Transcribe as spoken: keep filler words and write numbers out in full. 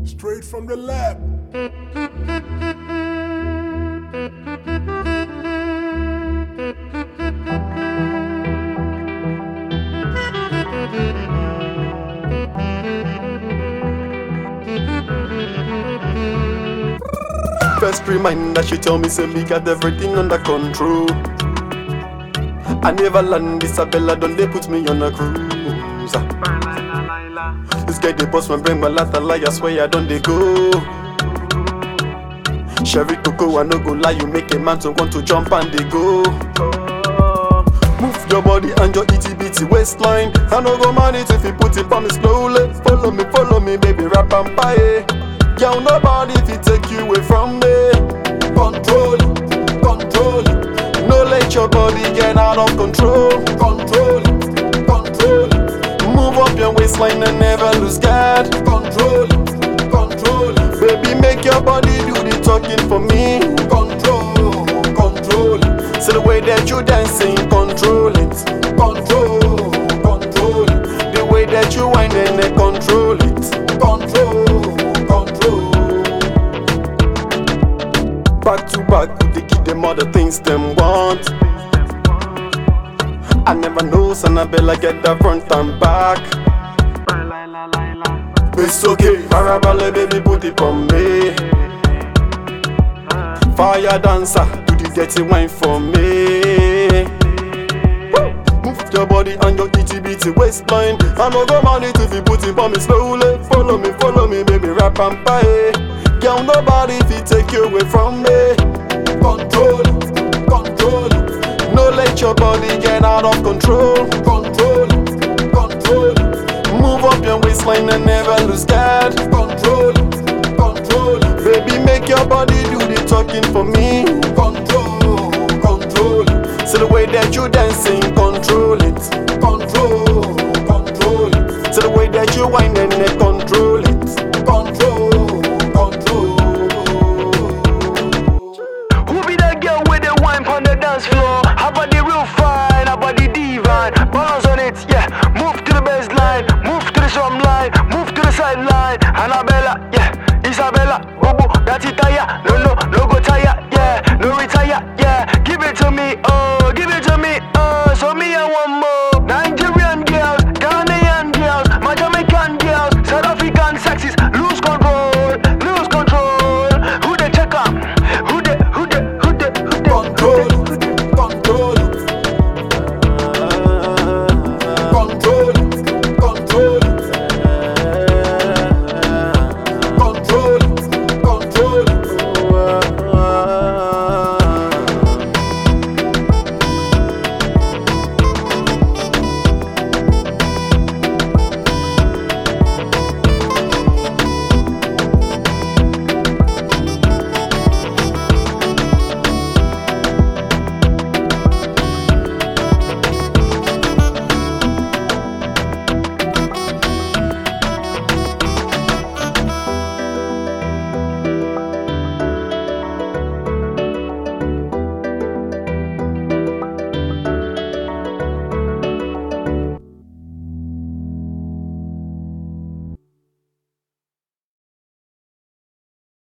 Straight from the lab. First reminder, she tell me say me got everything under control. I never land Isabella, don't they put me on a cruise. This guy they bust my brain, my latter lie, I swear I don't they go. Sherry Coco, I no go lie, you make a man to want to jump and they go. Move your body and your itty bitty waistline. I no go man it if you put it on me slowly. Follow me, follow me, baby, rap and pie. Girl, nobody if you take you away from me. Control it, control it. No let your body get out of control. Control it, control it. Move up your waistline and never lose guard. Control it, control it. Baby, make your body do the talking for me. Control, control it. See the way that you dancing, control it. Control, control it. The way that you whine and they control it. Control, control. Back to back, they give them all the things them want. I never know, son, I better get the front and back. It's okay, Parabale, baby, put it on me. Fire dancer, do the dirty wine for me. Woo! Move your body and your itty bitty waistline. I no go man it if you put it on me slowly. Follow me, follow me, baby, rap and pie. Girl, nobody if you take you away from me. Control it, control it. No let your body get out of control. Control it, control it. Move up your waistline and never lose guard. Control it, control it. Baby, make your body do the talking for me. Control, control it. See the way that you dancing, control it. Control, control it. See the way that you whine and they control it. Control, control. Who be that girl with the wine on the dance floor? Her body real fine, her body divine. Balance on it, yeah. Move to the baseline, move to the drum line, move to the sideline. Annabella, yeah. Isabella, Bobo, that's it, tire. No, no, no go tire, yeah. No retire, yeah.